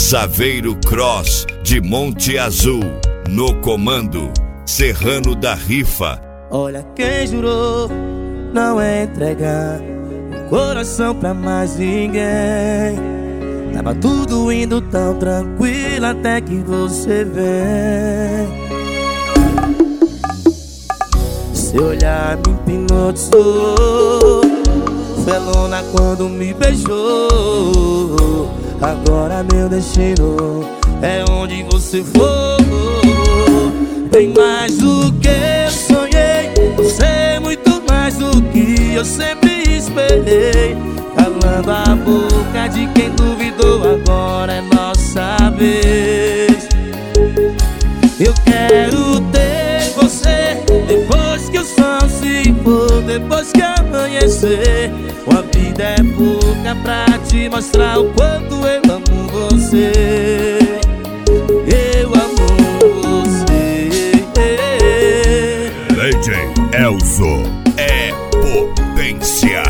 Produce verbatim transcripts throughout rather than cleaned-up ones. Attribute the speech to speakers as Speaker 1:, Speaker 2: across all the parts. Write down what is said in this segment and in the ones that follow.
Speaker 1: Saveiro Cross de Monte Azul, no comando Serrano da Rifa.
Speaker 2: Olha quem jurou não entregar o coração pra mais ninguém. Tava tudo indo tão tranquilo até que você vem. Seu olhar me hipnotizou, foi a lona quando me beijou. Agora meu destino é onde você for. Bem mais do que eu sonhei, você é muito mais do que eu sempre esperei. Calando a boca de quem duvidou, agora é nossa vez. Eu quero ter você depois que o sol se for, depois que amanhecer. Uma vida é pouca pra te mostrar o quanto eu amo você. Eu amo você.
Speaker 1: D J Elzo é potência.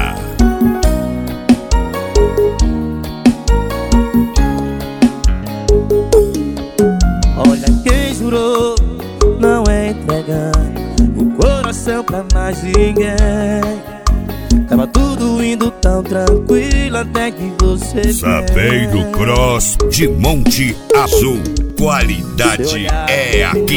Speaker 2: Olha quem jurou não entregar o coração pra mais ninguém. Tava tudo indo tão tranquilo até que você
Speaker 1: Saveiro Cross de Monte Azul, qualidade é aqui.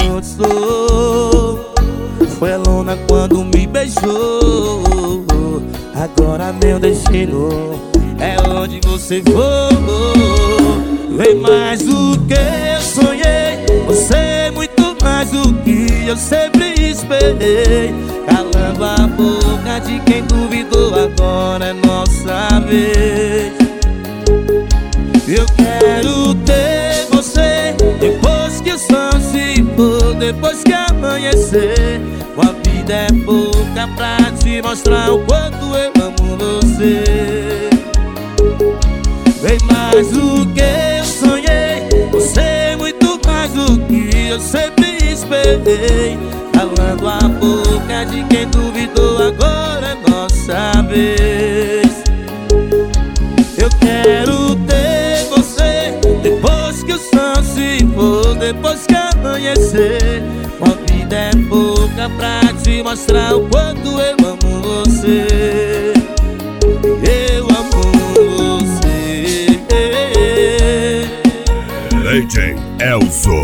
Speaker 2: Foi a lona quando me beijou. Agora meu destino é onde você for. Vem mais do que eu sonhei, você é muito mais do que eu sempre esperei. Calando a boca de quem duvidou, agora é nossa vez. Eu quero ter você depois que o sol se for, depois que amanhecer. Uma vida é pouca pra te mostrar o quanto eu amo você. Bem mais do que eu sonhei, você é muito mais do que eu sempre esperei. Calando a boca de quem duvidou, agora é nossa vez. Eu quero ter você depois que o sol se for, depois que amanhecer. Uma vida é pouca pra te mostrar o quanto eu amo você. Eu amo você.
Speaker 1: D J Elzo